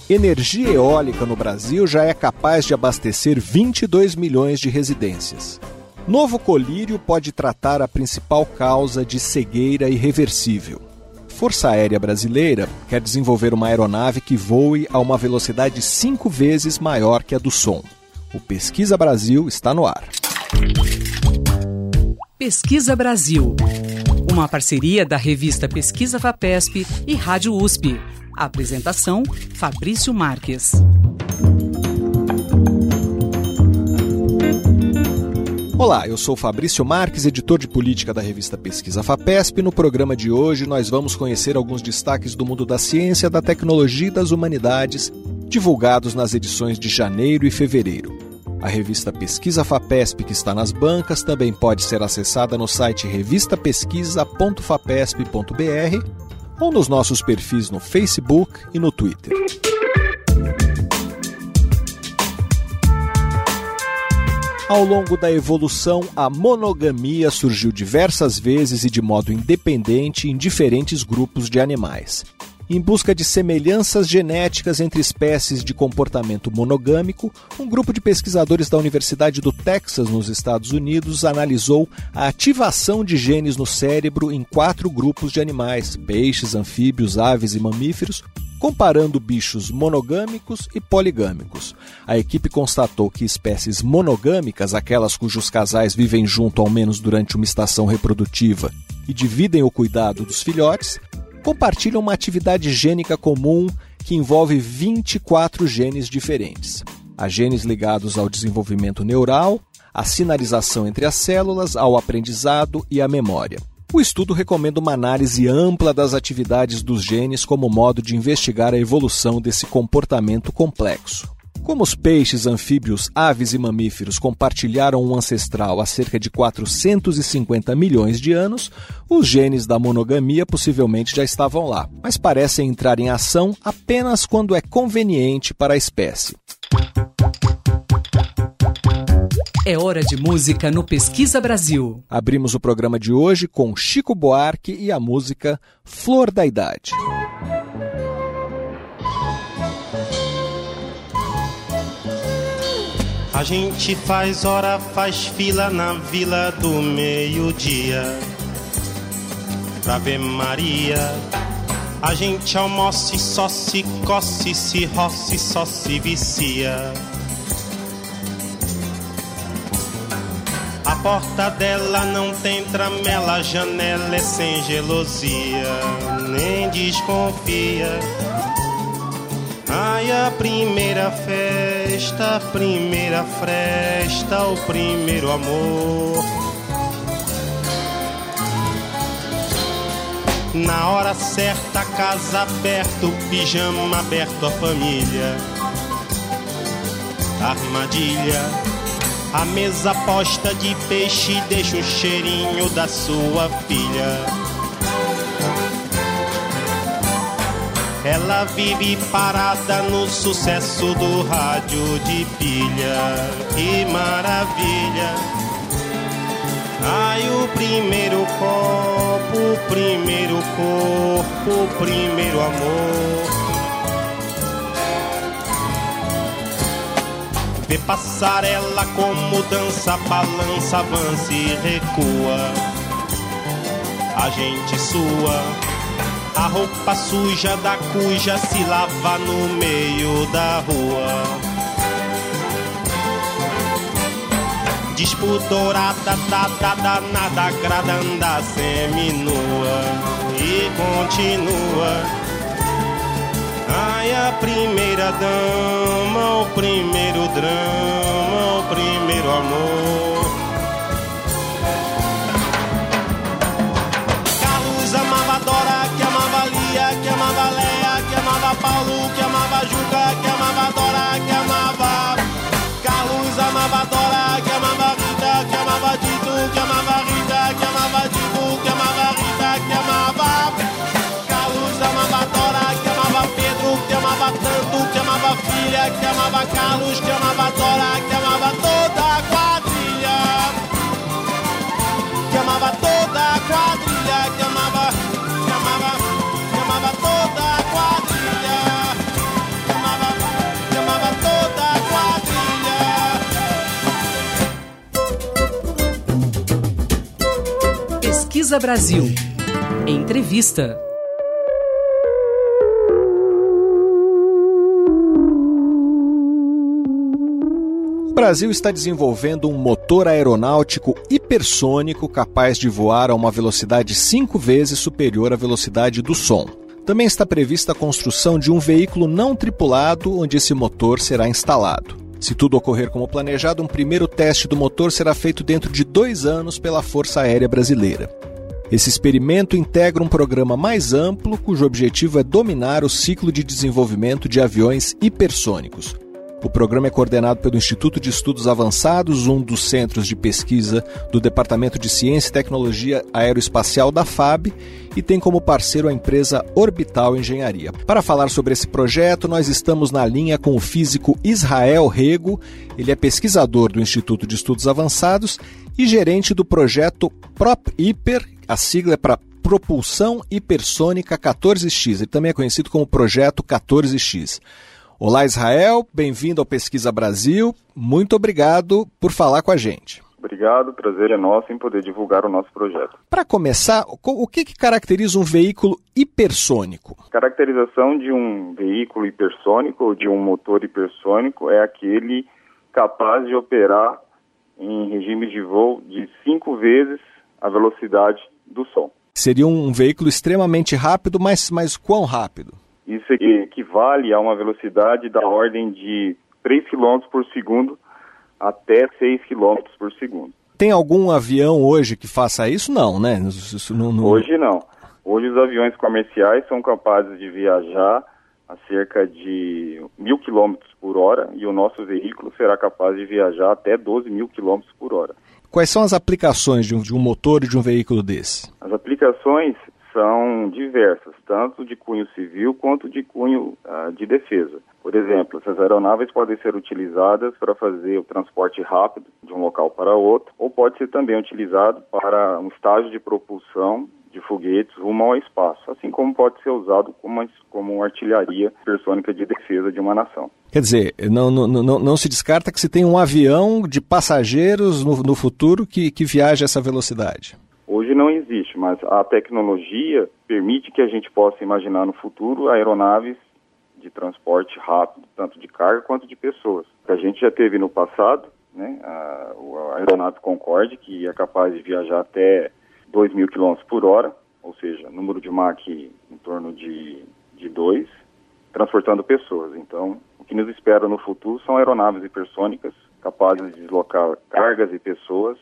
Energia eólica no Brasil já é capaz de abastecer 22 milhões de residências. Novo colírio pode tratar a principal causa de cegueira irreversível. Força Aérea Brasileira quer desenvolver uma aeronave que voe a uma velocidade 5 vezes maior que a do som. O Pesquisa Brasil está no ar. Pesquisa Brasil, uma parceria da revista Pesquisa FAPESP e Rádio USP. A apresentação, Fabrício Marques. Olá, eu sou Fabrício Marques, editor de política da revista Pesquisa FAPESP. No programa de hoje nós vamos conhecer alguns destaques do mundo da ciência, da tecnologia e das humanidades, divulgados nas edições de janeiro e fevereiro. A revista Pesquisa FAPESP, que está nas bancas, também pode ser acessada no site revistapesquisa.fapesp.br ou nos nossos perfis no Facebook e no Twitter. Ao longo da evolução, a monogamia surgiu diversas vezes e de modo independente em diferentes grupos de animais. Em busca de semelhanças genéticas entre espécies de comportamento monogâmico, um grupo de pesquisadores da Universidade do Texas, nos Estados Unidos, analisou a ativação de genes no cérebro em 4 grupos de animais, peixes, anfíbios, aves e mamíferos, comparando bichos monogâmicos e poligâmicos. A equipe constatou que espécies monogâmicas, aquelas cujos casais vivem junto ao menos durante uma estação reprodutiva e dividem o cuidado dos filhotes, compartilham uma atividade gênica comum que envolve 24 genes diferentes. Há genes ligados ao desenvolvimento neural, à sinalização entre as células, ao aprendizado e à memória. O estudo recomenda uma análise ampla das atividades dos genes como modo de investigar a evolução desse comportamento complexo. Como os peixes, anfíbios, aves e mamíferos compartilharam um ancestral há cerca de 450 milhões de anos, os genes da monogamia possivelmente já estavam lá, mas parecem entrar em ação apenas quando é conveniente para a espécie. É hora de música no Pesquisa Brasil. Abrimos o programa de hoje com Chico Buarque e a música Flor da Idade. A gente faz hora, faz fila na vila do meio-dia pra ver Maria. A gente almoça e só se coce, se roça e só se vicia. A porta dela não tem tramela, a janela é sem gelosia, nem desconfia. Ai, a primeira festa, a primeira fresta, o primeiro amor. Na hora certa, a casa aberta, o pijama aberto, a família. Armadilha, a mesa posta de peixe deixa o cheirinho da sua filha. Ela vive parada no sucesso do rádio de pilha. Que maravilha! Ai, o primeiro copo, o primeiro corpo, o primeiro amor. Vê passarela como dança, balança, avança e recua. A gente sua. A roupa suja da cuja se lava no meio da rua. Despudorada, danada, grada, anda seminua e continua. Ai, a primeira dama, o primeiro drama, o primeiro amor. Amava Dora, que amava Lia, que amava Leia, que amava Paulo, que amava Juca, que amava Dora, que amava Carlos, amava Dora, que amava Rita, que amava Dito, que amava Rita, que amava Dito, que amava Rita, que amava Carlos, amava Dora, que amava Pedro, que amava tanto, que amava filha, que amava Carlos, que amava Dora, que amava toda a quadrilha, que amava toda a quadrilha, que amava toda a quadrilha, que amava Pesquisa Brasil. Entrevista. O Brasil está desenvolvendo um motor aeronáutico hipersônico capaz de voar a uma velocidade 5 vezes superior à velocidade do som. Também está prevista a construção de um veículo não tripulado onde esse motor será instalado. Se tudo ocorrer como planejado, um primeiro teste do motor será feito dentro de 2 anos pela Força Aérea Brasileira. Esse experimento integra um programa mais amplo, cujo objetivo é dominar o ciclo de desenvolvimento de aviões hipersônicos. O programa é coordenado pelo Instituto de Estudos Avançados, um dos centros de pesquisa do Departamento de Ciência e Tecnologia Aeroespacial da FAB, e tem como parceiro a empresa Orbital Engenharia. Para falar sobre esse projeto, nós estamos na linha com o físico Israel Rego. Ele é pesquisador do Instituto de Estudos Avançados e gerente do projeto PROP-HIPER, a sigla é para Propulsão Hipersônica 14X. Ele também é conhecido como Projeto 14X. Olá, Israel, bem-vindo ao Pesquisa Brasil. Muito obrigado por falar com a gente. Obrigado, prazer é nosso em poder divulgar o nosso projeto. Para começar, o que caracteriza um veículo hipersônico? A caracterização de um veículo hipersônico ou de um motor hipersônico é aquele capaz de operar em regime de voo de 5 vezes a velocidade do som. Seria um veículo extremamente rápido, mas quão rápido? Isso equivale a uma velocidade da ordem de 3 km por segundo até 6 km por segundo. Tem algum avião hoje que faça isso? Não, né? Hoje não. Hoje os aviões comerciais são capazes de viajar a cerca de 1.000 km por hora e o nosso veículo será capaz de viajar até 12.000 km por hora. Quais são as aplicações de um motor e de um veículo desse? As aplicações são diversas, tanto de cunho civil quanto de cunho de defesa. Por exemplo, essas aeronaves podem ser utilizadas para fazer o transporte rápido de um local para outro, ou pode ser também utilizado para um estágio de propulsão de foguetes rumo ao espaço, assim como pode ser usado como uma artilharia hipersônica de defesa de uma nação. Quer dizer, não se descarta que se tem um avião de passageiros no futuro que viaje a essa velocidade? Hoje não existe, mas a tecnologia permite que a gente possa imaginar no futuro aeronaves de transporte rápido, tanto de carga quanto de pessoas. A gente já teve no passado, né, a aeronave Concorde, que é capaz de viajar até 2.000 km por hora, ou seja, número de Mach em torno de 2, transportando pessoas. Então, o que nos espera no futuro são aeronaves hipersônicas capazes de deslocar cargas e pessoas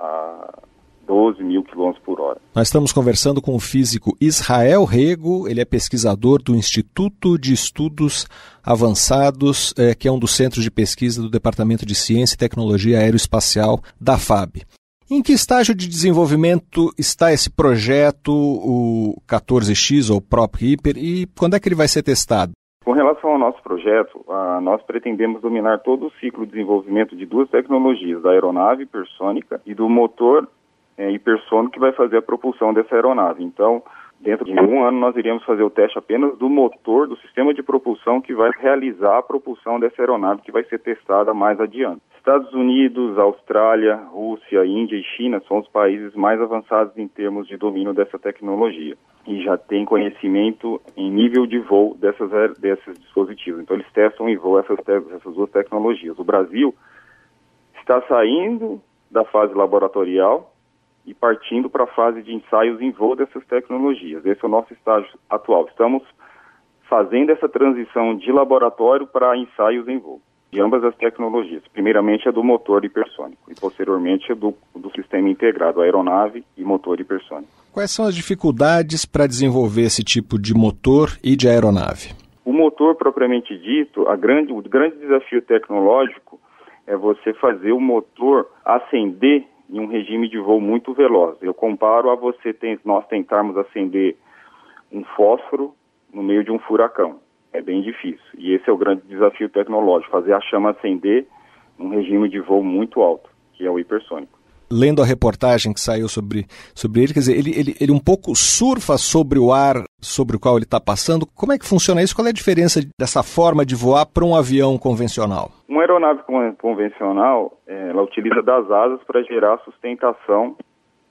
a 12.000 km por hora. Nós estamos conversando com o físico Israel Rego, ele é pesquisador do Instituto de Estudos Avançados, que é um dos centros de pesquisa do Departamento de Ciência e Tecnologia Aeroespacial da FAB. Em que estágio de desenvolvimento está esse projeto, o 14X ou PROP-HIPER, e quando é que ele vai ser testado? Com relação ao nosso projeto, nós pretendemos dominar todo o ciclo de desenvolvimento de 2 tecnologias, da aeronave hipersônica e do motor hipersônico que vai fazer a propulsão dessa aeronave. Então, dentro de 1 ano, nós iríamos fazer o teste apenas do motor, do sistema de propulsão que vai realizar a propulsão dessa aeronave, que vai ser testada mais adiante. Estados Unidos, Austrália, Rússia, Índia e China são os países mais avançados em termos de domínio dessa tecnologia e já tem conhecimento em nível de voo desses dispositivos. Então, eles testam em voo essas 2 tecnologias. O Brasil está saindo da fase laboratorial e partindo para a fase de ensaios em voo dessas tecnologias. Esse é o nosso estágio atual. Estamos fazendo essa transição de laboratório para ensaios em voo, de ambas as tecnologias. Primeiramente a do motor hipersônico e posteriormente a do sistema integrado, aeronave e motor hipersônico. Quais são as dificuldades para desenvolver esse tipo de motor e de aeronave? O motor propriamente dito, o grande desafio tecnológico é você fazer o motor acender em um regime de voo muito veloz. Eu comparo a nós tentarmos acender um fósforo no meio de um furacão. É bem difícil. E esse é o grande desafio tecnológico, fazer a chama acender num regime de voo muito alto, que é o hipersônico. Lendo a reportagem que saiu sobre ele, quer dizer, ele um pouco surfa sobre o ar sobre o qual ele está passando. Como é que funciona isso? Qual é a diferença dessa forma de voar para um avião convencional? Uma aeronave convencional, ela utiliza das asas para gerar sustentação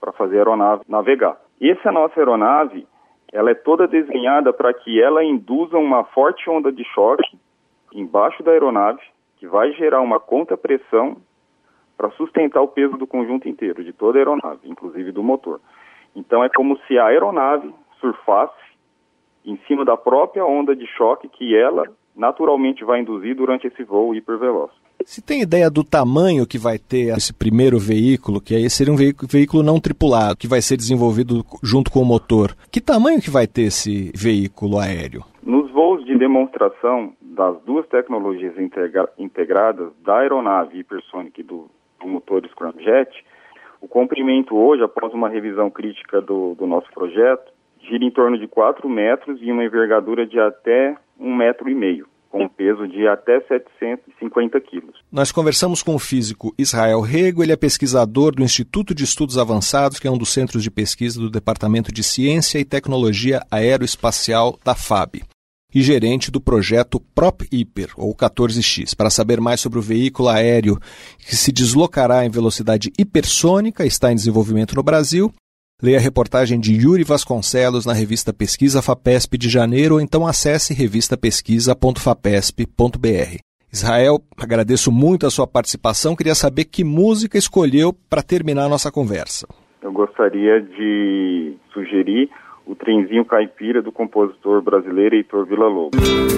para fazer a aeronave navegar. Essa nossa aeronave, ela é toda desenhada para que ela induza uma forte onda de choque embaixo da aeronave, que vai gerar uma contrapressão para sustentar o peso do conjunto inteiro, de toda a aeronave, inclusive do motor. Então é como se a aeronave surfasse em cima da própria onda de choque que ela naturalmente vai induzir durante esse voo hiperveloz. Se tem ideia do tamanho que vai ter esse primeiro veículo, que aí seria um veículo não tripulado, que vai ser desenvolvido junto com o motor, que tamanho que vai ter esse veículo aéreo? Nos voos de demonstração das duas tecnologias integradas, da aeronave hipersônica e do motor Scramjet, o comprimento hoje, após uma revisão crítica do nosso projeto, gira em torno de 4 metros e uma envergadura de até 1,5 metro, com um peso de até 750 quilos. Nós conversamos com o físico Israel Rego, ele é pesquisador do Instituto de Estudos Avançados, que é um dos centros de pesquisa do Departamento de Ciência e Tecnologia Aeroespacial da FAB, e gerente do projeto PROP-HIPER, ou 14X. Para saber mais sobre o veículo aéreo que se deslocará em velocidade hipersônica, está em desenvolvimento no Brasil, leia a reportagem de Yuri Vasconcelos na revista Pesquisa FAPESP de janeiro, ou então acesse revistapesquisa.fapesp.br. Israel, agradeço muito a sua participação. Queria saber que música escolheu para terminar a nossa conversa. Eu gostaria de sugerir o Trenzinho Caipira, do compositor brasileiro Heitor Villa-Lobos.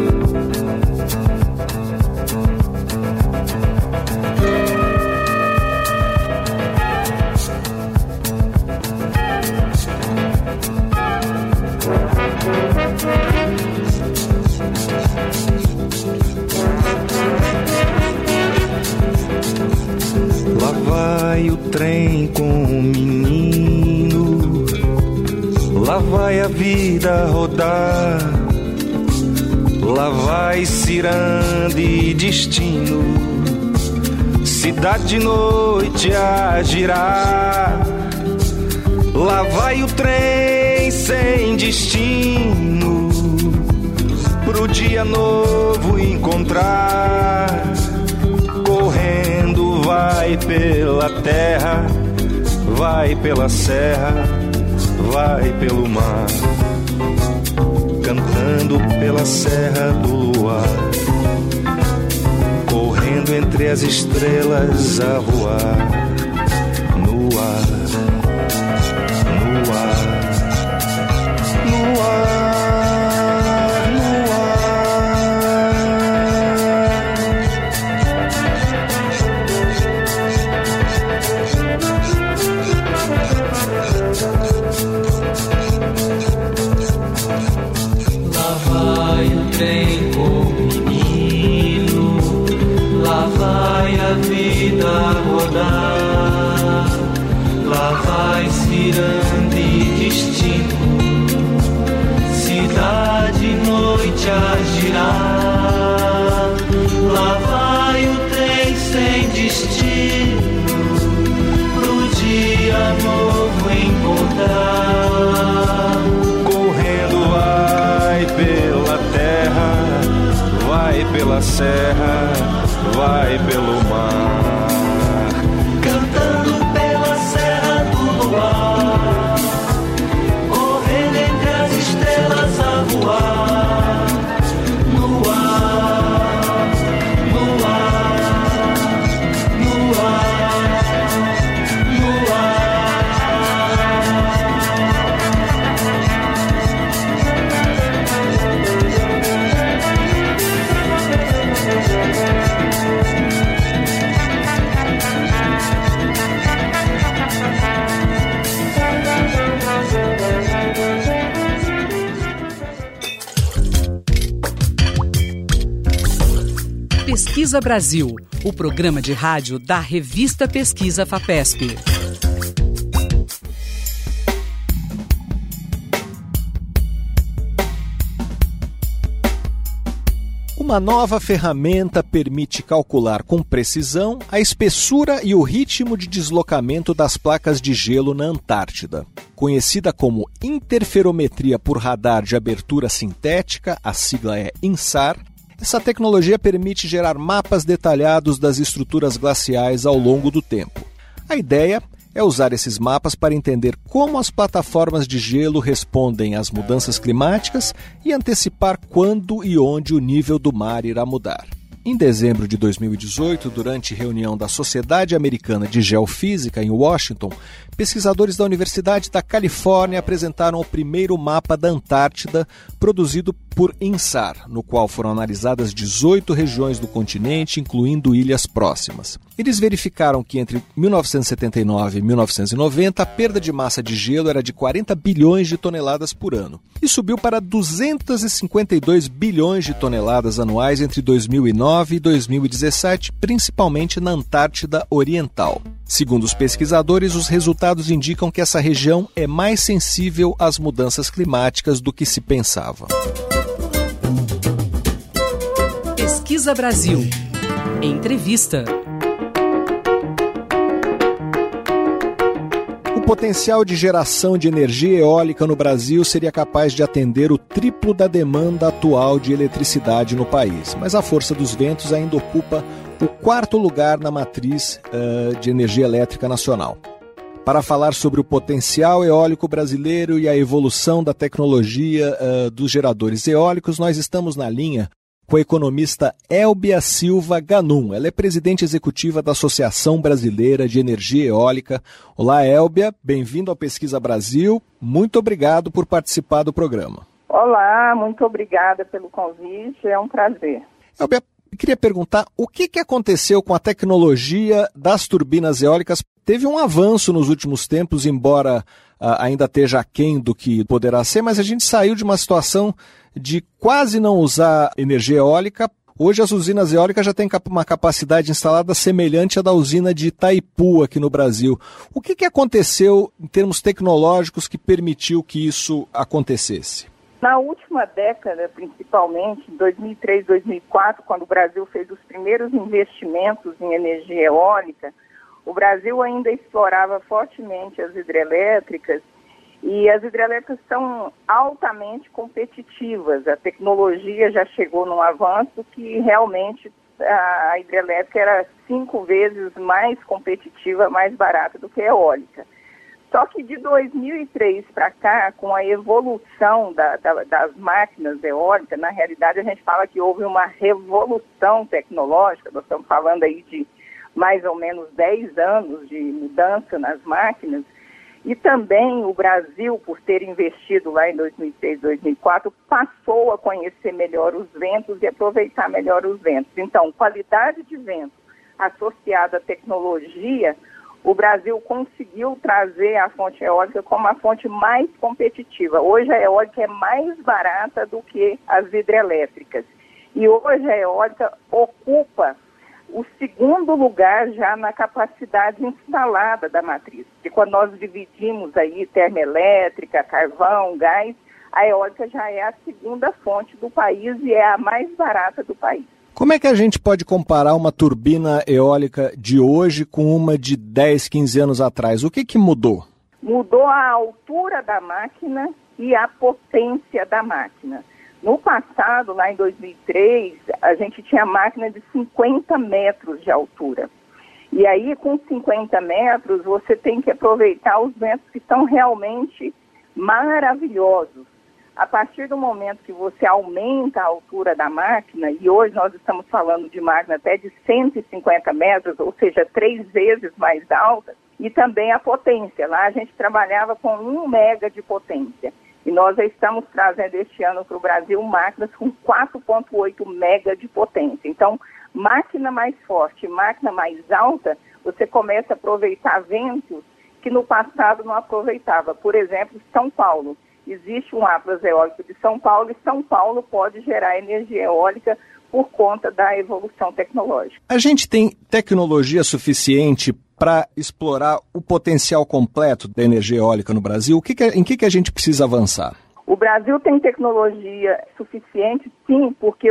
Lá vai o trem com o menino, lá vai a vida rodar, lá vai ciranda e destino, cidade de noite a girar. Lá vai o trem sem destino, pro dia novo encontrar. Correndo vai pela terra, vai pela serra, vai pelo mar, cantando pela serra do luar, correndo entre as estrelas a voar, no ar, no ar, no ar. Trem com o menino, lá vai a vida rodar, lá vai ciranda e destino, cidade e noite a girar. Lá vai o trem sem destino, pro dia novo encontrar. Correndo vai pela terra, vai pela serra, vai pelo mar, cantando pela serra do luar, correndo entre as estrelas a voar, no ar, no ar, no ar, no ar. Pesquisa Brasil, o programa de rádio da revista Pesquisa FAPESP. Uma nova ferramenta permite calcular com precisão a espessura e o ritmo de deslocamento das placas de gelo na Antártida. Conhecida como interferometria por radar de abertura sintética, a sigla é INSAR, essa tecnologia permite gerar mapas detalhados das estruturas glaciais ao longo do tempo. A ideia é usar esses mapas para entender como as plataformas de gelo respondem às mudanças climáticas e antecipar quando e onde o nível do mar irá mudar. Em dezembro de 2018, durante reunião da Sociedade Americana de Geofísica em Washington, pesquisadores da Universidade da Califórnia apresentaram o primeiro mapa da Antártida produzido por INSAR, no qual foram analisadas 18 regiões do continente, incluindo ilhas próximas. Eles verificaram que entre 1979 e 1990 a perda de massa de gelo era de 40 bilhões de toneladas por ano e subiu para 252 bilhões de toneladas anuais entre 2009 e 2017, principalmente na Antártida Oriental. Segundo os pesquisadores, os resultados indicam que essa região é mais sensível às mudanças climáticas do que se pensava. Pesquisa Brasil. Entrevista. O potencial de geração de energia eólica no Brasil seria capaz de atender o triplo da demanda atual de eletricidade no país, mas a força dos ventos ainda ocupa o quarto lugar na matriz de energia elétrica nacional. Para falar sobre o potencial eólico brasileiro e a evolução da tecnologia dos geradores eólicos, nós estamos na linha com a economista Elbia Silva Ganum. Ela é presidente executiva da Associação Brasileira de Energia Eólica. Olá, Elbia, bem-vindo ao Pesquisa Brasil. Muito obrigado por participar do programa. Olá, muito obrigada pelo convite, é um prazer. Elbia, eu queria perguntar o que aconteceu com a tecnologia das turbinas eólicas. Teve um avanço nos últimos tempos, embora ainda esteja aquém do que poderá ser, mas a gente saiu de uma situação de quase não usar energia eólica. Hoje as usinas eólicas já têm uma capacidade instalada semelhante à da usina de Itaipu aqui no Brasil. O que aconteceu em termos tecnológicos que permitiu que isso acontecesse? Na última década, principalmente, em 2003, 2004, quando o Brasil fez os primeiros investimentos em energia eólica, o Brasil ainda explorava fortemente as hidrelétricas, e as hidrelétricas são altamente competitivas. A tecnologia já chegou num avanço que realmente a hidrelétrica era 5 vezes mais competitiva, mais barata do que a eólica. Só que de 2003 para cá, com a evolução das máquinas eólicas, na realidade a gente fala que houve uma revolução tecnológica. Nós estamos falando aí de mais ou menos 10 anos de mudança nas máquinas. E também o Brasil, por ter investido lá em 2006, 2004, passou a conhecer melhor os ventos e aproveitar melhor os ventos. Então, qualidade de vento associada à tecnologia, o Brasil conseguiu trazer a fonte eólica como a fonte mais competitiva. Hoje a eólica é mais barata do que as hidrelétricas. E hoje a eólica ocupa o segundo lugar já na capacidade instalada da matriz. E quando nós dividimos aí termoelétrica, carvão, gás, a eólica já é a segunda fonte do país e é a mais barata do país. Como é que a gente pode comparar uma turbina eólica de hoje com uma de 10, 15 anos atrás? O que mudou? Mudou a altura da máquina e a potência da máquina. No passado, lá em 2003, a gente tinha máquina de 50 metros de altura. E aí, com 50 metros, você tem que aproveitar os ventos que são realmente maravilhosos. A partir do momento que você aumenta a altura da máquina, e hoje nós estamos falando de máquina até de 150 metros, ou seja, 3 vezes mais alta, e também a potência. Lá a gente trabalhava com 1 mega de potência. E nós já estamos trazendo este ano para o Brasil máquinas com 4,8 mega de potência. Então, máquina mais forte, máquina mais alta, você começa a aproveitar ventos que no passado não aproveitava. Por exemplo, São Paulo. Existe um atlas eólico de São Paulo e São Paulo pode gerar energia eólica por conta da evolução tecnológica. A gente tem tecnologia suficiente para explorar o potencial completo da energia eólica no Brasil? Em que a gente precisa avançar? O Brasil tem tecnologia suficiente, sim, porque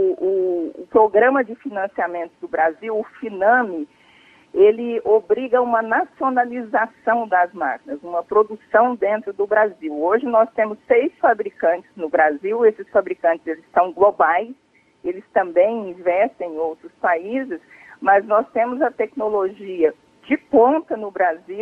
o Programa de Financiamento do Brasil, o FINAME, ele obriga uma nacionalização das máquinas, uma produção dentro do Brasil. Hoje nós temos 6 fabricantes no Brasil, esses fabricantes eles são globais, eles também investem em outros países, mas nós temos a tecnologia de ponta no Brasil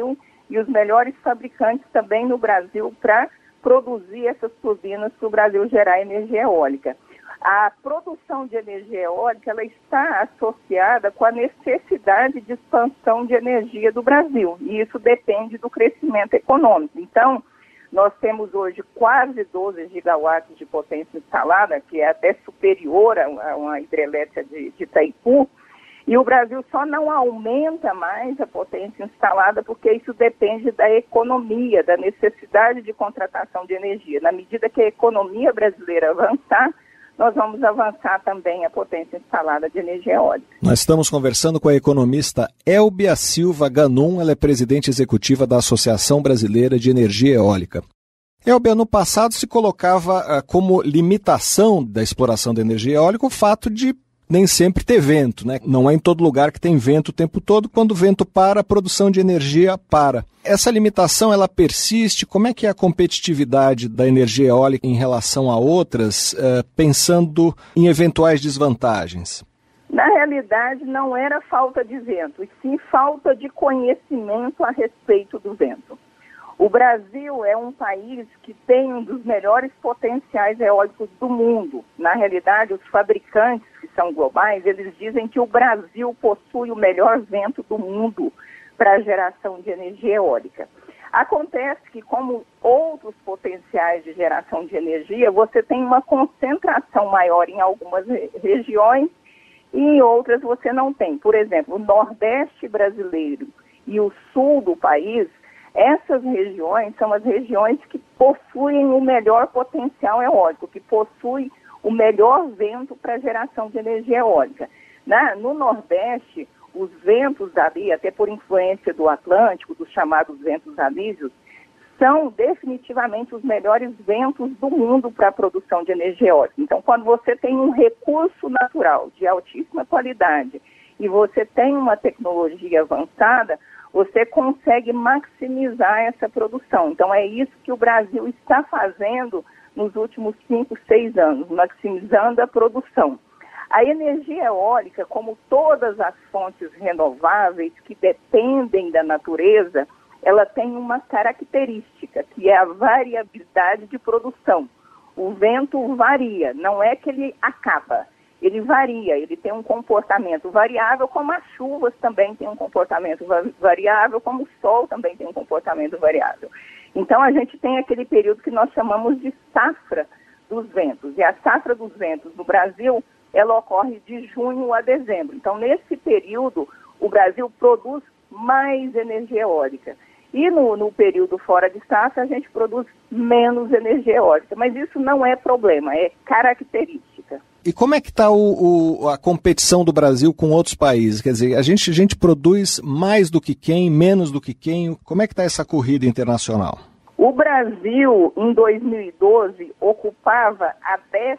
e os melhores fabricantes também no Brasil para produzir essas turbinas para o Brasil gerar energia eólica. A produção de energia eólica ela está associada com a necessidade de expansão de energia do Brasil, e isso depende do crescimento econômico. Então, nós temos hoje quase 12 gigawatts de potência instalada, que é até superior a uma hidrelétrica de Itaipu, e o Brasil só não aumenta mais a potência instalada porque isso depende da economia, da necessidade de contratação de energia. Na medida que a economia brasileira avançar, nós vamos avançar também a potência instalada de energia eólica. Nós estamos conversando com a economista Elbia Silva Ganum, ela é presidente executiva da Associação Brasileira de Energia Eólica. Elbia, no passado se colocava como limitação da exploração da energia eólica o fato de nem sempre ter vento, né? Não é em todo lugar que tem vento o tempo todo. Quando o vento para, a produção de energia para. Essa limitação, ela persiste? Como é que é a competitividade da energia eólica em relação a outras, pensando em eventuais desvantagens? Na realidade, não era falta de vento, e sim falta de conhecimento a respeito do vento. O Brasil é um país que tem um dos melhores potenciais eólicos do mundo. Na realidade, os fabricantes, que são globais, eles dizem que o Brasil possui o melhor vento do mundo para a geração de energia eólica. Acontece que, como outros potenciais de geração de energia, você tem uma concentração maior em algumas regiões e em outras você não tem. Por exemplo, o Nordeste brasileiro e o Sul do país, essas regiões são as regiões que possuem o melhor potencial eólico, que possuem o melhor vento para geração de energia eólica. No Nordeste, os ventos ali, até por influência do Atlântico, dos chamados ventos alísios, são definitivamente os melhores ventos do mundo para a produção de energia eólica. Então, quando você tem um recurso natural de altíssima qualidade e você tem uma tecnologia avançada, você consegue maximizar essa produção. Então, é isso que o Brasil está fazendo nos últimos 5, 6 anos, maximizando a produção. A energia eólica, como todas as fontes renováveis que dependem da natureza, ela tem uma característica, que é a variabilidade de produção. O vento varia, não é que ele acaba. Ele varia, ele tem um comportamento variável, como as chuvas também têm um comportamento variável, como o sol também tem um comportamento variável. Então, a gente tem aquele período que nós chamamos de safra dos ventos. E a safra dos ventos no Brasil, ela ocorre de junho a dezembro. Então, nesse período, o Brasil produz mais energia eólica. E no período fora de safra, a gente produz menos energia eólica. Mas isso não é problema, é característica. E como é que está a competição do Brasil com outros países? Quer dizer, a gente produz mais do que quem, menos do que quem? Como é que está essa corrida internacional? O Brasil, em 2012, ocupava a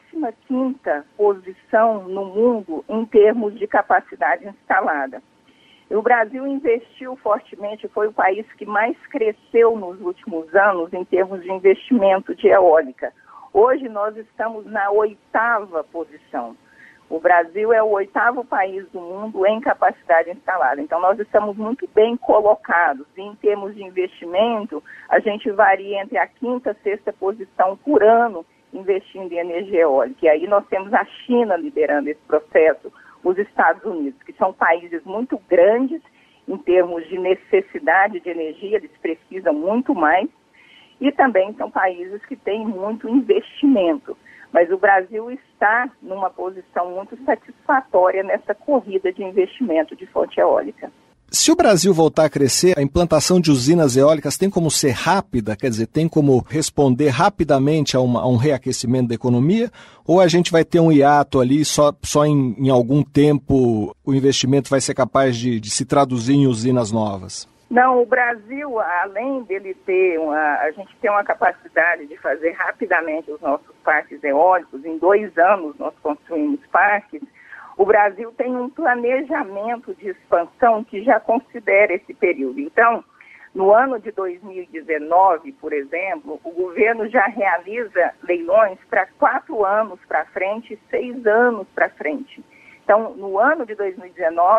15ª posição no mundo em termos de capacidade instalada. O Brasil investiu fortemente, foi o país que mais cresceu nos últimos anos em termos de investimento de eólica. Hoje nós estamos na 8ª posição. O Brasil é o 8º país do mundo em capacidade instalada. Então nós estamos muito bem colocados. E em termos de investimento, a gente varia entre a 5ª e 6ª posição por ano investindo em energia eólica. E aí nós temos a China liderando esse processo, os Estados Unidos, que são países muito grandes em termos de necessidade de energia, eles precisam muito mais. E também são países que têm muito investimento. Mas o Brasil está numa posição muito satisfatória nessa corrida de investimento de fonte eólica. Se o Brasil voltar a crescer, a implantação de usinas eólicas tem como ser rápida? Quer dizer, tem como responder rapidamente a um reaquecimento da economia? Ou a gente vai ter um hiato ali, só em algum tempo o investimento vai ser capaz de se traduzir em usinas novas? Não, o Brasil, além dele ter a gente tem uma capacidade de fazer rapidamente os nossos parques eólicos, em 2 anos nós construímos parques, o Brasil tem um planejamento de expansão que já considera esse período. Então, no ano de 2019, por exemplo, o governo já realiza leilões para 4 anos para frente e 6 anos para frente. Então, no ano de 2019,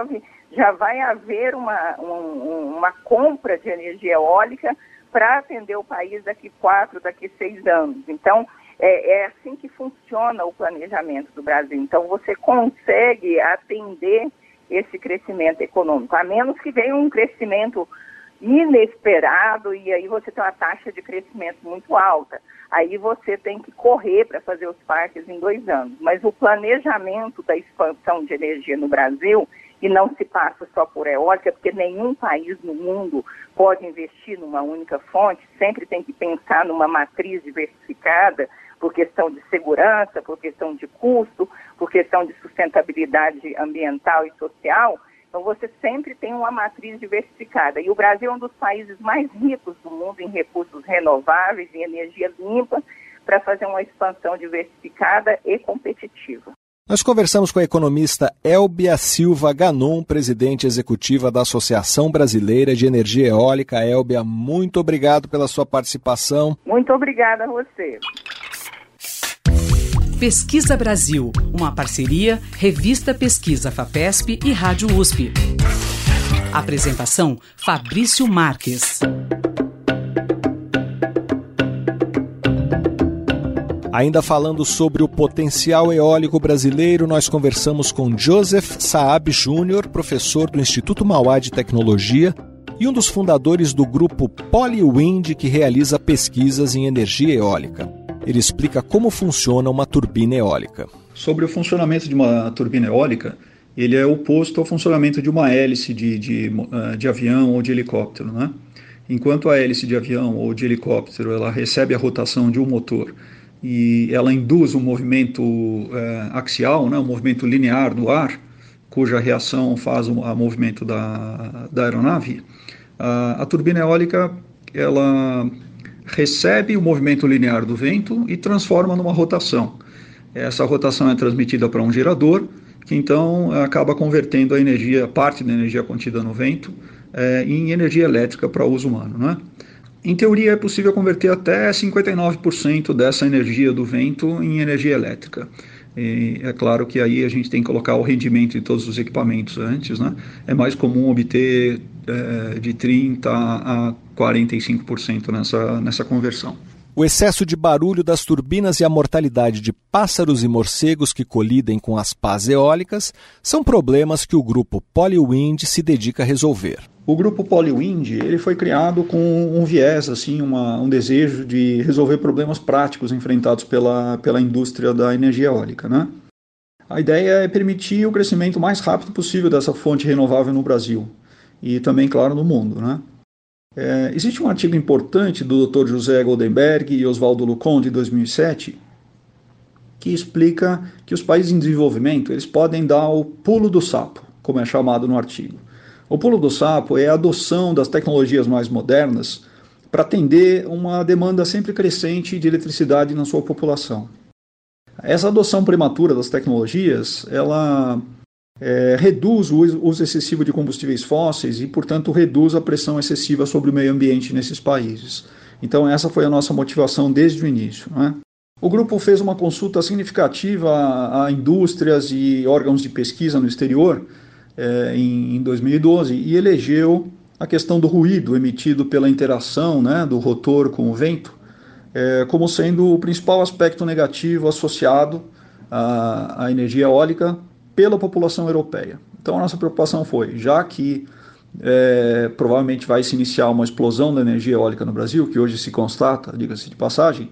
já vai haver uma compra de energia eólica para atender o país daqui 4, daqui 6 anos. Então, é assim que funciona o planejamento do Brasil. Então, você consegue atender esse crescimento econômico, a menos que venha um crescimento inesperado e aí você tem uma taxa de crescimento muito alta. Aí você tem que correr para fazer os parques em 2 anos. Mas o planejamento da expansão de energia no Brasil, e não se passa só por eólica, porque nenhum país no mundo pode investir numa única fonte, sempre tem que pensar numa matriz diversificada, por questão de segurança, por questão de custo, por questão de sustentabilidade ambiental e social. Então, você sempre tem uma matriz diversificada. E o Brasil é um dos países mais ricos do mundo em recursos renováveis, em energia limpa, para fazer uma expansão diversificada e competitiva. Nós conversamos com a economista Elbia Silva Ganon, presidente executiva da Associação Brasileira de Energia Eólica. Elbia, muito obrigado pela sua participação. Muito obrigada a você. Pesquisa Brasil, uma parceria Revista Pesquisa FAPESP e Rádio USP. Apresentação Fabrício Marques. Ainda falando sobre o potencial eólico brasileiro, nós conversamos com Joseph Saab Júnior, professor do Instituto Mauá de Tecnologia e um dos fundadores do grupo Polywind, que realiza pesquisas em energia eólica. Ele explica como funciona uma turbina eólica. Sobre o funcionamento de uma turbina eólica, ele é oposto ao funcionamento de uma hélice de avião ou de helicóptero, né? Enquanto a hélice de avião ou de helicóptero ela recebe a rotação de um motor e ela induz um movimento axial, né, um movimento linear do ar, cuja reação faz o movimento da aeronave, a turbina eólica ela recebe o movimento linear do vento e transforma numa rotação. Essa rotação é transmitida para um gerador, que então acaba convertendo a energia, parte da energia contida no vento, em energia elétrica para uso humano, né? Em teoria é possível converter até 59% dessa energia do vento em energia elétrica. E é claro que aí a gente tem que colocar o rendimento de todos os equipamentos antes, né? É mais comum obter de 30% a 45% nessa conversão. O excesso de barulho das turbinas e a mortalidade de pássaros e morcegos que colidem com as pás eólicas são problemas que o grupo Polywind se dedica a resolver. O grupo Polywind ele foi criado com um viés, assim, um desejo de resolver problemas práticos enfrentados pela indústria da energia eólica, né? A ideia é permitir o crescimento mais rápido possível dessa fonte renovável no Brasil e também, claro, no mundo, né? Existe um artigo importante do Dr. José Goldenberg e Oswaldo Lucon, de 2007, que explica que os países em desenvolvimento eles podem dar o pulo do sapo, como é chamado no artigo. O pulo do sapo é a adoção das tecnologias mais modernas para atender uma demanda sempre crescente de eletricidade na sua população. Essa adoção prematura das tecnologias, ela reduz o uso excessivo de combustíveis fósseis e, portanto, reduz a pressão excessiva sobre o meio ambiente nesses países. Então, essa foi a nossa motivação desde o início, né? O grupo fez uma consulta significativa a indústrias e órgãos de pesquisa no exterior em 2012 e elegeu a questão do ruído emitido pela interação, né, do rotor com o vento como sendo o principal aspecto negativo associado à energia eólica pela população europeia. Então a nossa preocupação foi, já que provavelmente vai se iniciar uma explosão da energia eólica no Brasil, que hoje se constata, diga-se de passagem,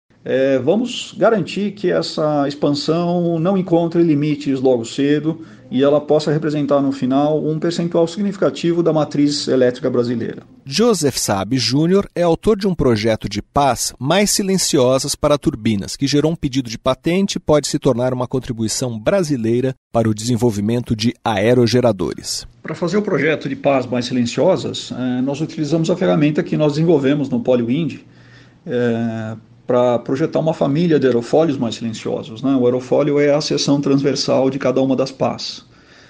vamos garantir que essa expansão não encontre limites logo cedo e ela possa representar no final um percentual significativo da matriz elétrica brasileira. Joseph Saab Júnior é autor de um projeto de pás mais silenciosas para turbinas, que gerou um pedido de patente e pode se tornar uma contribuição brasileira para o desenvolvimento de aerogeradores. Para fazer o projeto de pás mais silenciosas, nós utilizamos a ferramenta que nós desenvolvemos no Polywind, para projetar uma família de aerofólios mais silenciosos, né? O aerofólio é a seção transversal de cada uma das pás.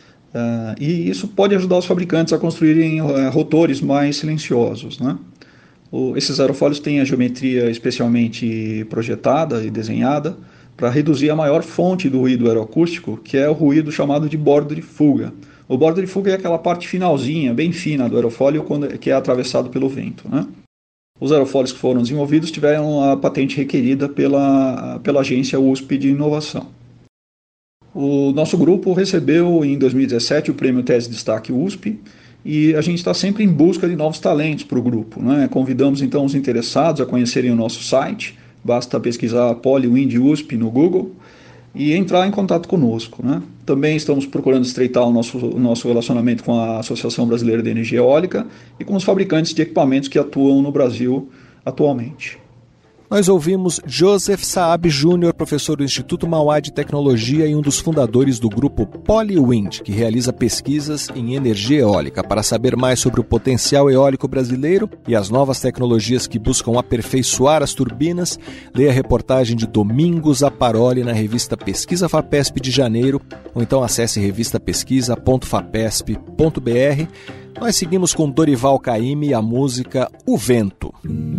E isso pode ajudar os fabricantes a construírem rotores mais silenciosos, né? Esses aerofólios têm a geometria especialmente projetada e desenhada para reduzir a maior fonte do ruído aeroacústico, que é o ruído chamado de bordo de fuga, O borda de fuga é aquela parte finalzinha, bem fina do aerofólio, que é atravessado pelo vento, né? Os aerofólios que foram desenvolvidos tiveram a patente requerida pela agência USP de inovação. O nosso grupo recebeu em 2017 o prêmio Tese de Destaque USP e a gente está sempre em busca de novos talentos para o grupo, né? Convidamos então os interessados a conhecerem o nosso site, basta pesquisar PoliWind USP no Google e entrar em contato conosco, né? Também estamos procurando estreitar o nosso relacionamento com a Associação Brasileira de Energia Eólica e com os fabricantes de equipamentos que atuam no Brasil atualmente. Nós ouvimos Joseph Saab Júnior, professor do Instituto Mauá de Tecnologia e um dos fundadores do grupo PoliWind, que realiza pesquisas em energia eólica. Para saber mais sobre o potencial eólico brasileiro e as novas tecnologias que buscam aperfeiçoar as turbinas, leia a reportagem de Domingos Aparoli na revista Pesquisa FAPESP de janeiro, ou então acesse revistapesquisa.fapesp.br. Nós seguimos com Dorival Caymmi e a música O Vento.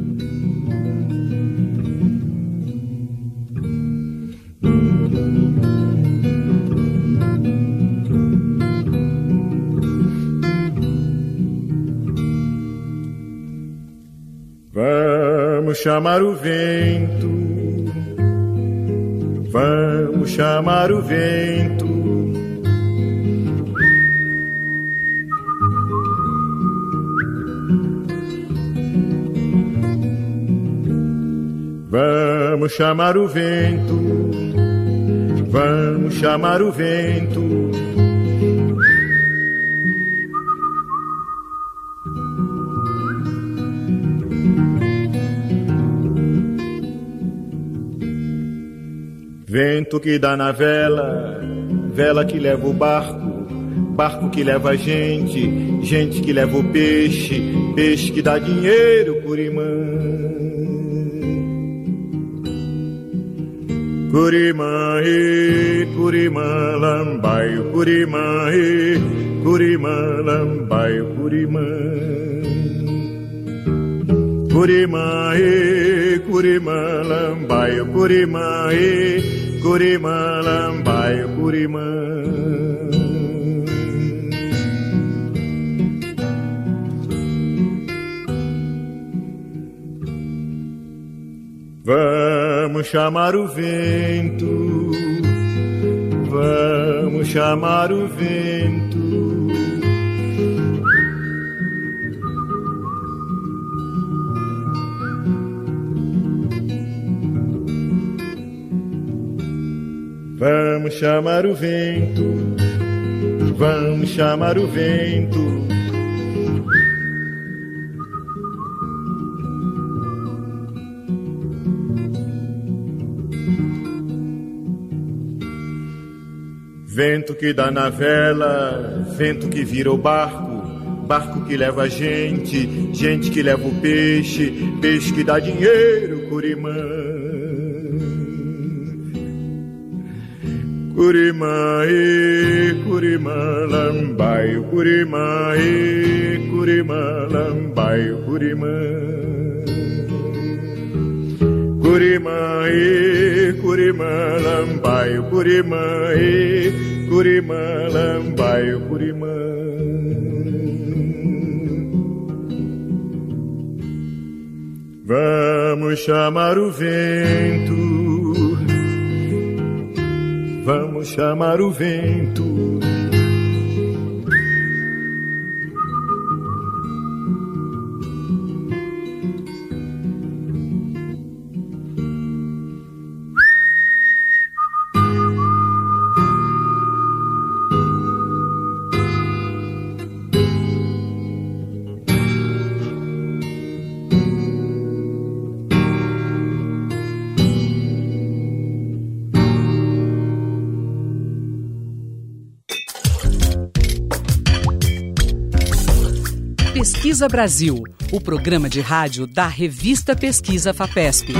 Vamos chamar o vento, vamos chamar o vento. Vamos chamar o vento, vamos chamar o vento. Vento que dá na vela, vela que leva o barco, barco que leva a gente, gente que leva o peixe, peixe que dá dinheiro, Curimã. Curimã, Curimã, lambaio, Curimã, Curimã, lambaio, Curimã. Curimã, Curimã, lambaio, Curimã, Curimã, lambaio, Curimã. Vamos chamar o vento, vamos chamar o vento. Vamos chamar o vento, vamos chamar o vento. Vento que dá na vela, vento que vira o barco, barco que leva a gente, gente que leva o peixe, peixe que dá dinheiro, Curimã. Curimã, Curimã, lambaio, Curimã, Curimã, lambaio, Curimã. Curimã, Curimã, lambaio, Curimã, Curimã, lambaio, Curimã. Vamos chamar o vento, vamos chamar o vento. Pesquisa Brasil, o programa de rádio da revista Pesquisa FAPESP.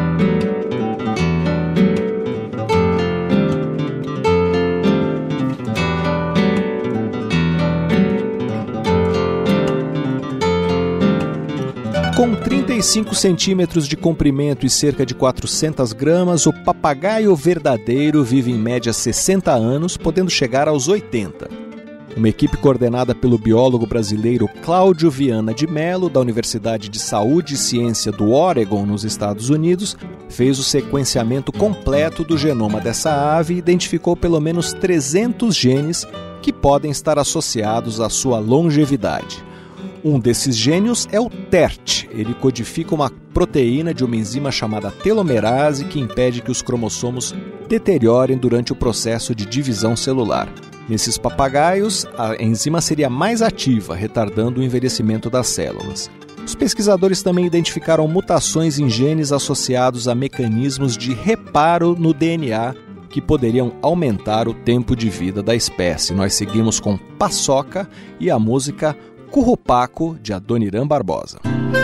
Com 35 centímetros de comprimento e cerca de 400 gramas, o papagaio verdadeiro vive em média 60 anos, podendo chegar aos 80. Uma equipe coordenada pelo biólogo brasileiro Cláudio Viana de Mello, da Universidade de Saúde e Ciência do Oregon, nos Estados Unidos, fez o sequenciamento completo do genoma dessa ave e identificou pelo menos 300 genes que podem estar associados à sua longevidade. Um desses gênios é o TERT. Ele codifica uma proteína de uma enzima chamada telomerase que impede que os cromossomos deteriorem durante o processo de divisão celular. Nesses papagaios, a enzima seria mais ativa, retardando o envelhecimento das células. Os pesquisadores também identificaram mutações em genes associados a mecanismos de reparo no DNA que poderiam aumentar o tempo de vida da espécie. Nós seguimos com Paçoca e a música Currupaco, de Adoniran Barbosa.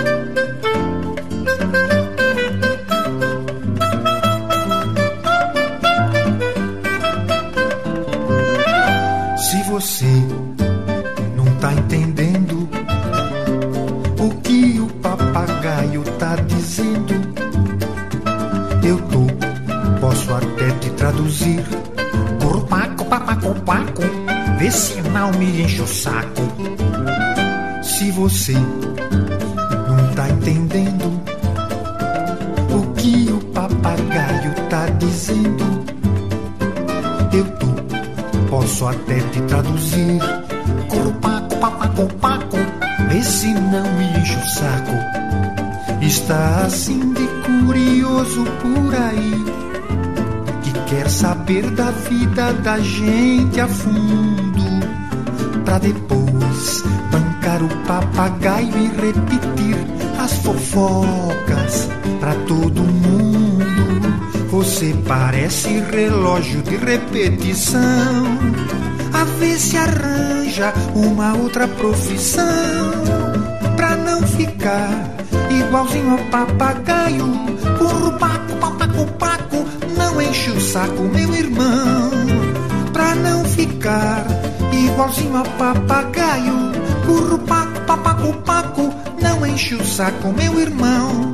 Se você não tá entendendo o que o papagaio tá dizendo, eu posso até te traduzir. Currupaco, papaco, paco, vê se não me enche o saco. Se você não tá entendendo o que o papagaio tá dizendo, eu posso até te traduzir. Currupaco, papaco, paco, vê se não me enche o saco. Está assim de curioso por aí, que quer saber da vida da gente a fundo, pra depois bancar o papagaio e repetir as fofocas pra todo mundo. Você parece relógio de repetição, a ver se arranja uma outra profissão, pra não ficar igualzinho ao papagaio. Currupaco, papaco, paco, não enche o saco, meu irmão. Pra não ficar igualzinho ao papagaio. Currupaco, papaco, paco, não enche o saco, meu irmão.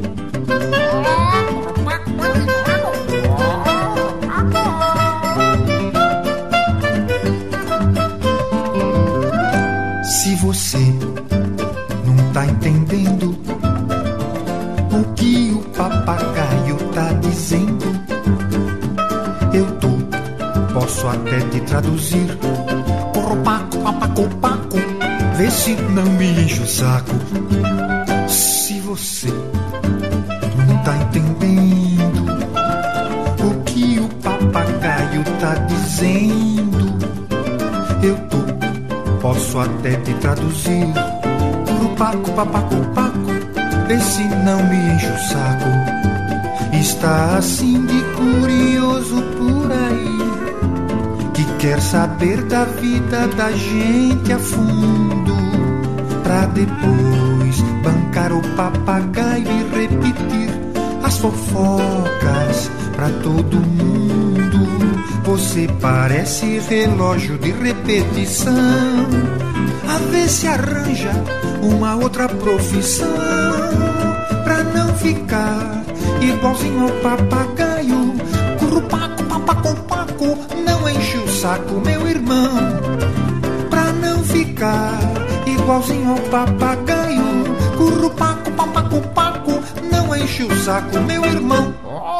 Se você não tá entendendo o que o papagaio tá dizendo, eu posso até te traduzir. Currupaco, papaco, paco, vê se não me enche o saco. Se você não tá entendendo o que o papagaio tá dizendo, eu posso até te traduzir. Currupaco, papaco, paco, vê se não me enche o saco. Está assim de curioso por aí, que quer saber da vida da gente a fundo, pra depois bancar o papagaio e repetir as fofocas pra todo mundo. Você parece relógio de repetição, a ver se arranja uma outra profissão, pra não ficar igualzinho ao papagaio. Currupaco, papaco, paco, não enche o saco, meu irmão. Pra não ficar igualzinho ao papagaio. Currupaco, papaco, paco, não enche o saco, meu irmão.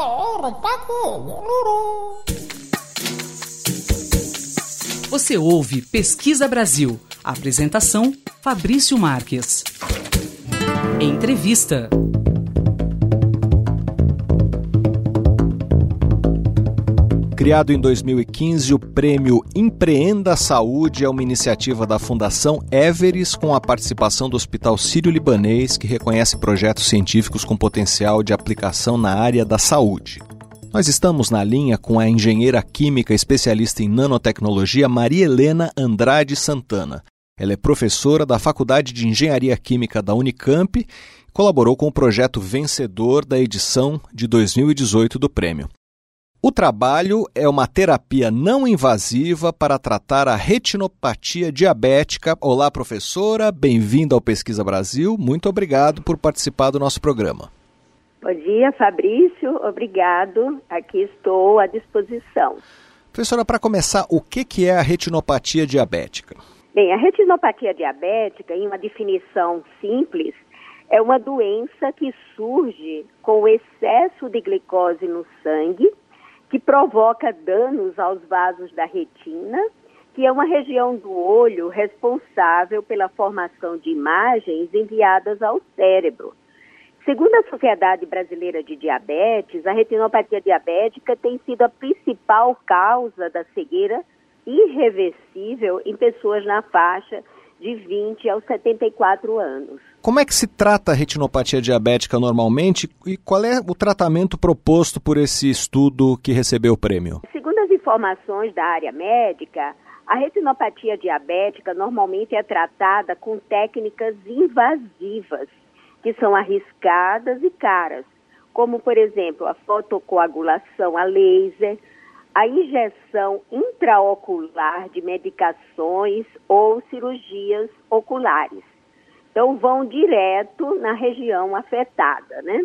Você ouve Pesquisa Brasil. Apresentação: Fabrício Marques. Entrevista. Criado em 2015, o prêmio Empreenda Saúde é uma iniciativa da Fundação Everest com a participação do Hospital Sírio-Libanês, que reconhece projetos científicos com potencial de aplicação na área da saúde. Nós estamos na linha com a engenheira química especialista em nanotecnologia Maria Helena Andrade Santana. Ela é professora da Faculdade de Engenharia Química da Unicamp e colaborou com o projeto vencedor da edição de 2018 do prêmio. O trabalho é uma terapia não invasiva para tratar a retinopatia diabética. Olá, professora, bem-vinda ao Pesquisa Brasil. Muito obrigado por participar do nosso programa. Bom dia, Fabrício. Obrigado. Aqui estou à disposição. Professora, para começar, o que é a retinopatia diabética? Bem, a retinopatia diabética, em uma definição simples, é uma doença que surge com o excesso de glicose no sangue, que provoca danos aos vasos da retina, que é uma região do olho responsável pela formação de imagens enviadas ao cérebro. Segundo a Sociedade Brasileira de Diabetes, a retinopatia diabética tem sido a principal causa da cegueira irreversível em pessoas na faixa de 20 aos 74 anos. Como é que se trata a retinopatia diabética normalmente e qual é o tratamento proposto por esse estudo que recebeu o prêmio? Segundo as informações da área médica, a retinopatia diabética normalmente é tratada com técnicas invasivas, que são arriscadas e caras, como, por exemplo, a fotocoagulação a laser, a injeção intraocular de medicações ou cirurgias oculares. Então, vão direto na região afetada, né?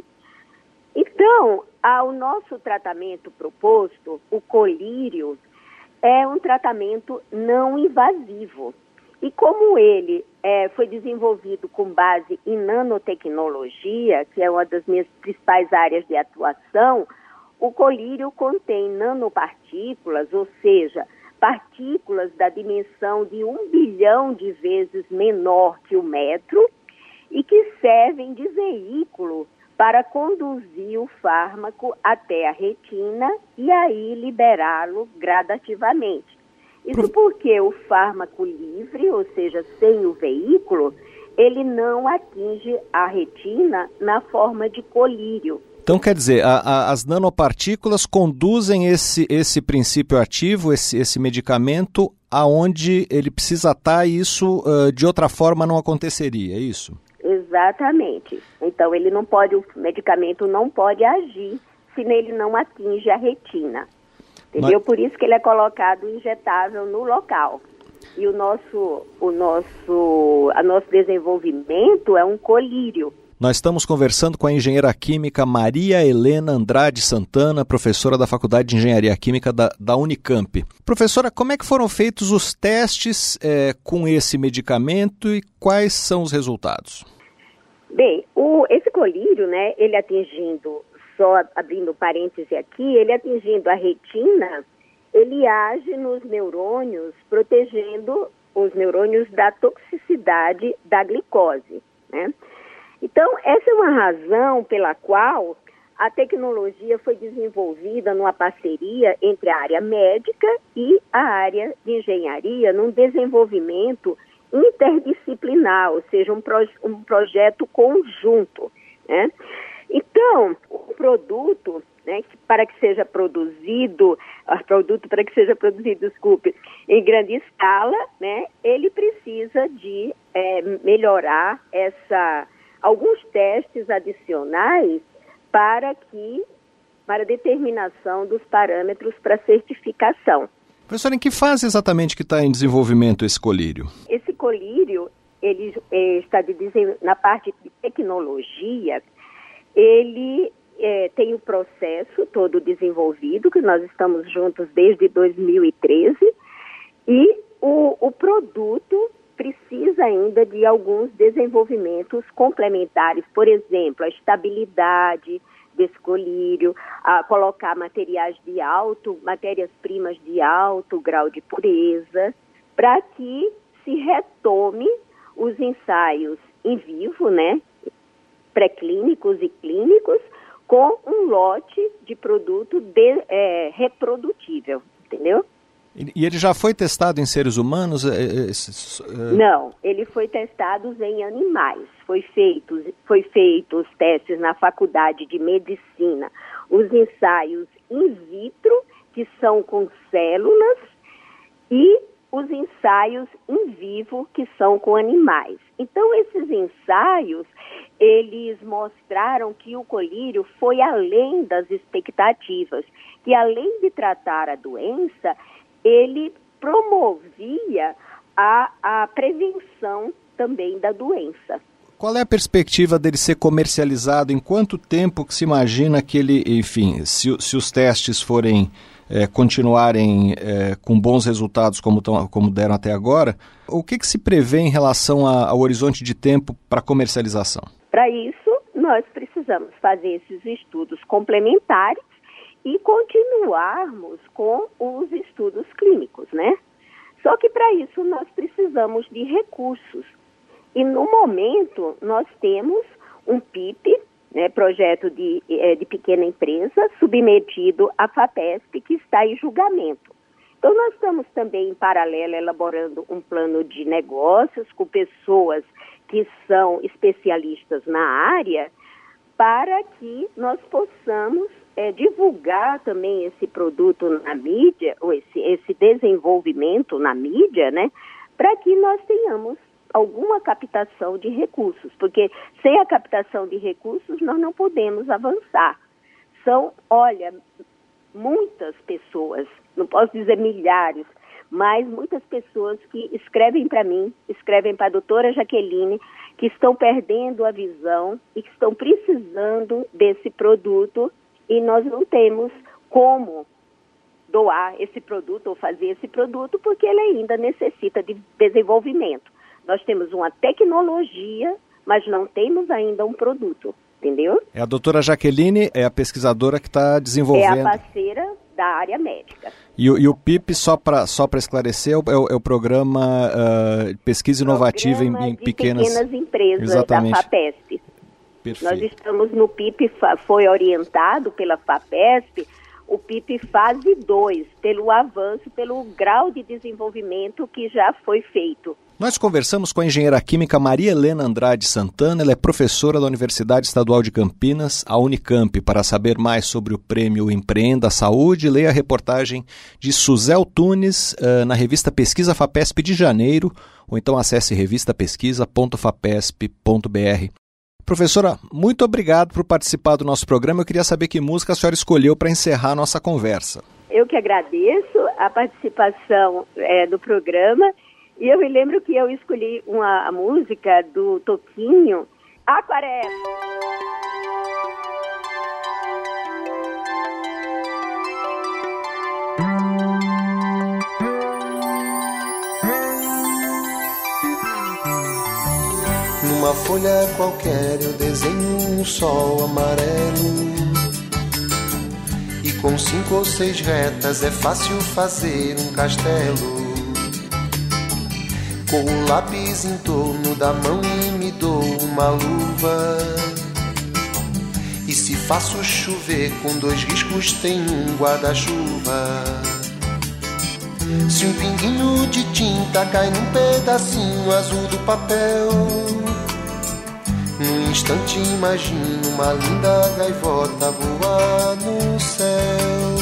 Então, ao nosso tratamento proposto, o colírio é um tratamento não invasivo. E como ele foi desenvolvido com base em nanotecnologia, que é uma das minhas principais áreas de atuação, o colírio contém nanopartículas, ou seja, partículas da dimensão de 1 bilhão de vezes menor que o metro e que servem de veículo para conduzir o fármaco até a retina e aí liberá-lo gradativamente. Isso porque o fármaco livre, ou seja, sem o veículo, ele não atinge a retina na forma de colírio. Então, quer dizer, as nanopartículas conduzem esse princípio ativo, esse medicamento, aonde ele precisa estar e isso de outra forma não aconteceria, é isso? Exatamente. Então, o medicamento não pode agir se ele não atinge a retina. Entendeu? Por isso que ele é colocado injetável no local. E o nosso desenvolvimento é um colírio. Nós estamos conversando com a engenheira química Maria Helena Andrade Santana, professora da Faculdade de Engenharia Química da Unicamp. Professora, como é que foram feitos os testes com esse medicamento e quais são os resultados? Bem, esse colírio, né, ele atingindo, só abrindo parêntese aqui, ele atingindo a retina, ele age nos neurônios, protegendo os neurônios da toxicidade da glicose, né? Então, essa é uma razão pela qual a tecnologia foi desenvolvida numa parceria entre a área médica e a área de engenharia, num desenvolvimento interdisciplinar, ou seja, um projeto conjunto, né? Então, o produto, né, para que seja produzido em grande escala, né, ele precisa de melhorar alguns testes adicionais para a determinação dos parâmetros para certificação. Professora, em que fase exatamente que está em desenvolvimento esse colírio? Esse colírio, ele está na parte de tecnologia, ele tem o processo todo desenvolvido, que nós estamos juntos desde 2013, e o produto precisa ainda de alguns desenvolvimentos complementares, por exemplo, a estabilidade desse colírio, a colocar matérias-primas de alto grau de pureza, para que se retome os ensaios em vivo, né, pré-clínicos e clínicos, com um lote de produto reprodutível, entendeu? E ele já foi testado em seres humanos? Não, ele foi testado em animais. Foi feitos testes na Faculdade de Medicina, os ensaios in vitro, que são com células, e os ensaios in vivo, que são com animais. Então, esses ensaios, eles mostraram que o colírio foi além das expectativas, que além de tratar a doença, ele promovia a prevenção também da doença. Qual é a perspectiva dele ser comercializado? Em quanto tempo que se imagina que ele, enfim, se os testes forem continuarem com bons resultados como deram até agora, o que se prevê em relação ao horizonte de tempo para comercialização? Para isso, nós precisamos fazer esses estudos complementares e continuarmos com os estudos clínicos, né? Só que para isso nós precisamos de recursos. E no momento nós temos um PIP, né, projeto de pequena empresa, submetido à FAPESP, que está em julgamento. Então nós estamos também em paralelo elaborando um plano de negócios com pessoas que são especialistas na área, para que nós possamos divulgar também esse produto na mídia, ou esse desenvolvimento na mídia, né, para que nós tenhamos alguma captação de recursos, porque sem a captação de recursos nós não podemos avançar. São, muitas pessoas, não posso dizer milhares, mas muitas pessoas que escrevem para mim, escrevem para a doutora Jaqueline, que estão perdendo a visão e que estão precisando desse produto, e nós não temos como doar esse produto ou fazer esse produto, porque ele ainda necessita de desenvolvimento. Nós temos uma tecnologia, mas não temos ainda um produto, entendeu? A doutora Jaqueline é a pesquisadora que está desenvolvendo... É a parceira da área médica. E o PIP, só para esclarecer, é o programa Pesquisa Inovativa em pequenas empresas. Exatamente. Da FAPESP. Perfeito. Nós estamos no PIP, foi orientado pela FAPESP, o PIP fase 2, pelo avanço, pelo grau de desenvolvimento que já foi feito. Nós conversamos com a engenheira química Maria Helena Andrade Santana. Ela é professora da Universidade Estadual de Campinas, a Unicamp. Para saber mais sobre o prêmio Empreenda Saúde, leia a reportagem de Suzel Tunes na revista Pesquisa FAPESP de janeiro, ou então acesse revistapesquisa.fapesp.br. Professora, muito obrigado por participar do nosso programa. Eu queria saber que música a senhora escolheu para encerrar a nossa conversa. Eu que agradeço a participação do programa. E eu me lembro que eu escolhi a música do Toquinho, Aquarela. Numa folha qualquer eu desenho um sol amarelo, e com 5 ou 6 retas é fácil fazer um castelo. Com o lápis em torno da mão e me dou uma luva, e se faço chover com 2 riscos tem um guarda-chuva. Se um pinguinho de tinta cai num pedacinho azul do papel, num instante imagino uma linda gaivota voar no céu.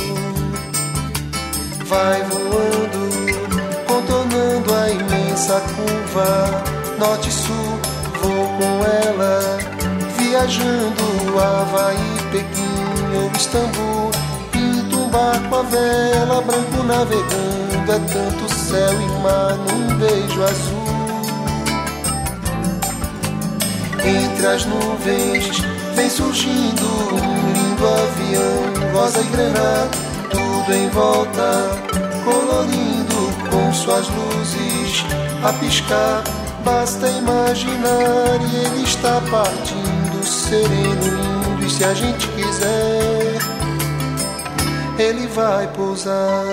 Vai voando, contornando a imensa curva, norte e sul, vou com ela, viajando Havaí, Pequim ou Istambul. Pinto um barco à vela, branco navegando, é tanto céu e mar num beijo azul. Entre as nuvens vem surgindo um lindo avião, rosa e grená, tudo em volta, colorindo com suas luzes a piscar. Basta imaginar e ele está partindo, sereno, lindo, e se a gente quiser, ele vai pousar.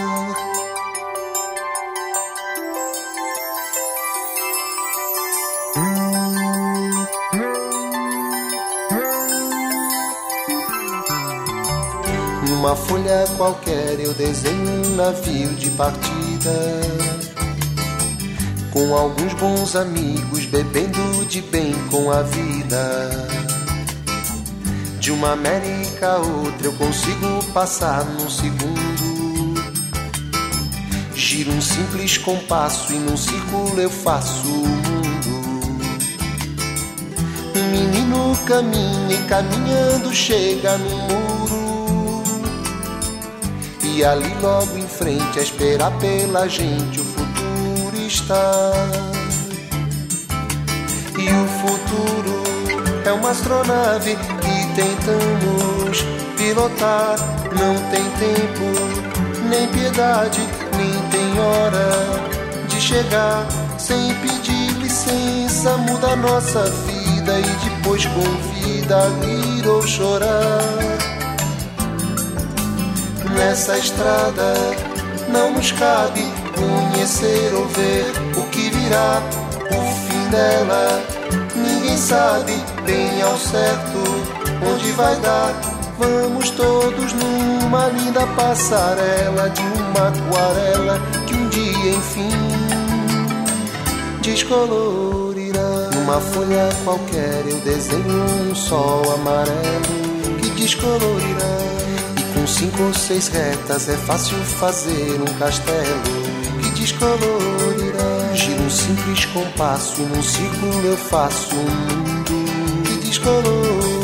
Numa folha qualquer eu desenho um navio de partida, com alguns bons amigos bebendo de bem com a vida. De uma América a outra eu consigo passar num segundo. Giro um simples compasso e num círculo eu faço o mundo. Um menino caminha e caminhando chega no muro, e ali logo em frente a esperar pela gente o futuro está. E o futuro é uma astronave que tentamos pilotar. Não tem tempo, nem piedade, nem tem hora de chegar. Sem pedir licença, muda a nossa vida e depois convida a rir ou chorar. Nessa estrada não nos cabe conhecer ou ver o que virá, o fim dela. Ninguém sabe bem ao certo onde vai dar. Vamos todos numa linda passarela de uma aquarela que um dia enfim descolorirá. Numa folha qualquer eu desenho um sol amarelo que descolorirá. E com 5 ou 6 retas é fácil fazer um castelo que descolorirá. Giro um simples compasso e num círculo eu faço um mundo que descolorirá.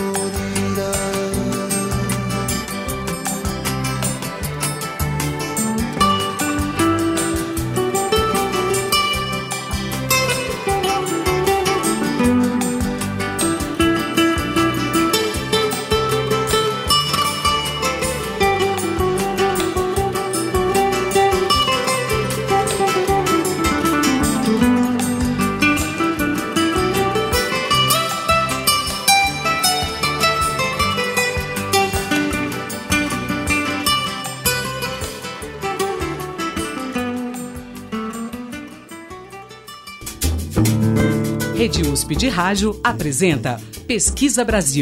Rede USP de Rádio apresenta Pesquisa Brasil.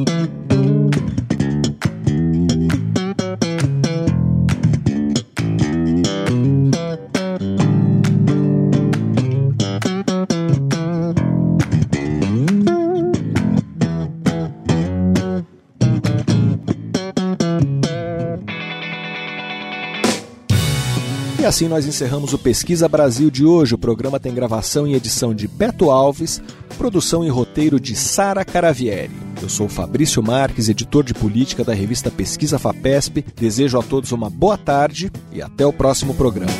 E assim nós encerramos o Pesquisa Brasil de hoje. O programa tem gravação e edição de Beto Alves, produção e roteiro de Sara Caravieri. Eu sou Fabrício Marques, editor de política da revista Pesquisa FAPESP. Desejo a todos uma boa tarde e até o próximo programa.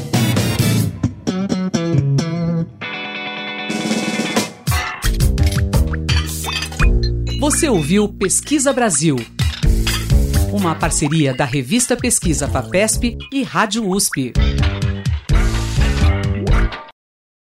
Você ouviu Pesquisa Brasil, uma parceria da revista Pesquisa FAPESP e Rádio USP.